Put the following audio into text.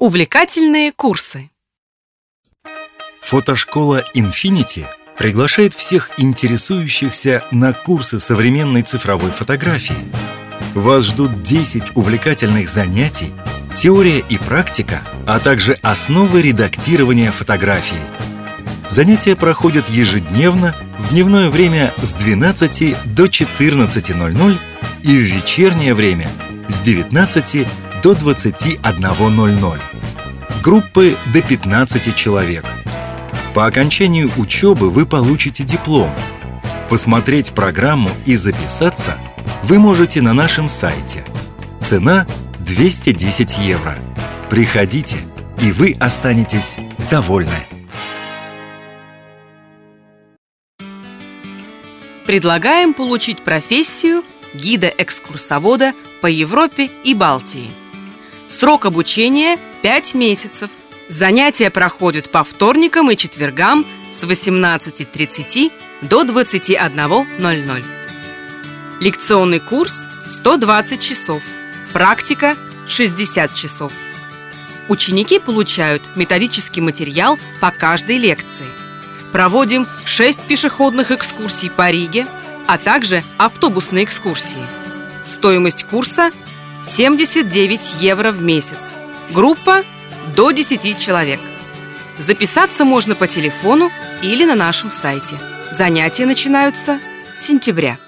Увлекательные курсы. Фотошкола Infinity приглашает всех интересующихся на курсы современной цифровой фотографии. Вас ждут 10 увлекательных занятий, теория и практика, а также основы редактирования фотографии. Занятия проходят ежедневно в дневное время с 12 до 14:00 и в вечернее время с 19 до 21:00. Группы до 15 человек. По окончанию учебы вы получите диплом. Посмотреть программу и записаться вы можете на нашем сайте. Цена 210 евро. Приходите, и вы останетесь довольны. Предлагаем получить профессию гида-экскурсовода по Европе и Балтии. Срок обучения 5 месяцев. Занятия проходят по вторникам и четвергам с 18:30 до 21:00. Лекционный курс 120 часов, практика 60 часов. Ученики получают методический материал по каждой лекции. Проводим 6 пешеходных экскурсий по Риге, а также автобусные экскурсии. Стоимость курса 79 евро в месяц. Группа до 10 человек. Записаться можно по телефону или на нашем сайте. Занятия начинаются с сентября.